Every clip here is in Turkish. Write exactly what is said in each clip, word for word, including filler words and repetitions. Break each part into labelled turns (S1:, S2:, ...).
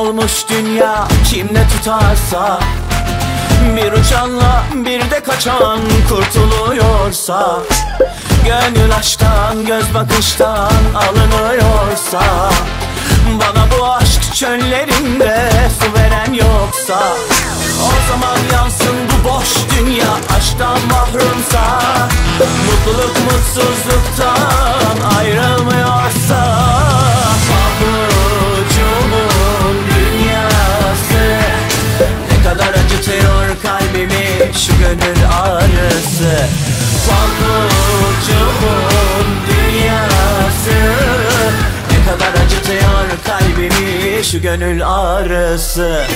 S1: olmuş dünya, kim ne tutarsa. Bir uçanla bir de kaçan kurtuluyorsa, gönül aşktan, göz bakıştan alınıyorsa, bana bu aşk çöllerinde su veren yoksa, o zaman yansın bu boş dünya aşktan mahrumsa. Mutluluk mutsuzluktan ayrılmıyorsa, pabucumun dünyası ne kadar acıtıyor kalbimi şu gönül ağrısı. Pabucumun dünyası ne kadar acıtıyor kalbimi şu gönül ağrısı.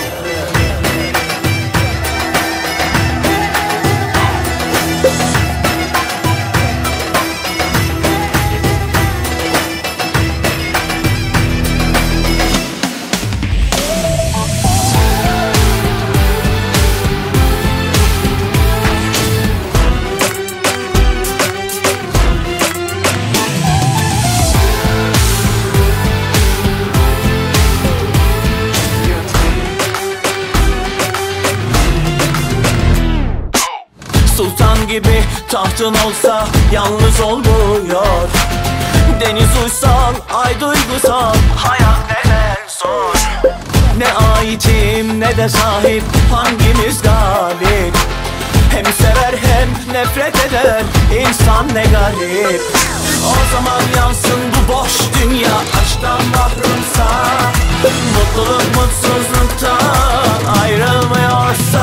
S1: Sultan gibi tahtın olsa yalnız olmuyor. Deniz uysal, ay duygusal, hayat neden zor. Ne aitim ne de sahip, hangimiz galip? Hem sever hem nefret eder insan ne garip. O zaman yansın bu boş dünya aşktan mahrumsa, mutluluk mutsuzluktan ayrılmıyorsa,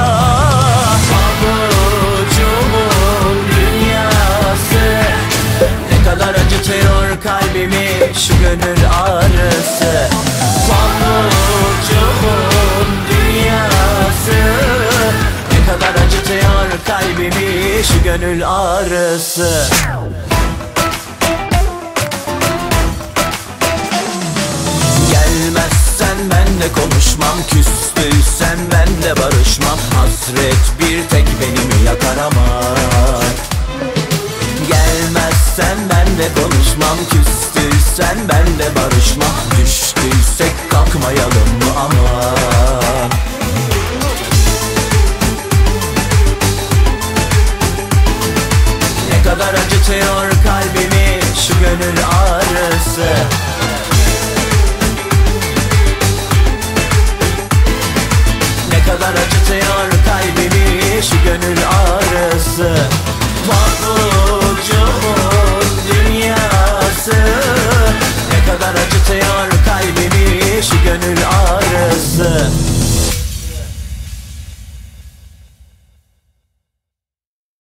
S1: pabucumun dünyası ne kadar acıtıyor kalbimi şu gönül ağrısı. Pabucumun dünyası ne kadar acıtıyor kalbimi şu gönül ağrısı. Gelmezsen ben de konuşmam, küstüysen ben de barışmam. Hasret bir tek beni mi yakar ama. Gelmezsen ben de konuşmam, küstüysen ben de barışmam. Düştüysek kal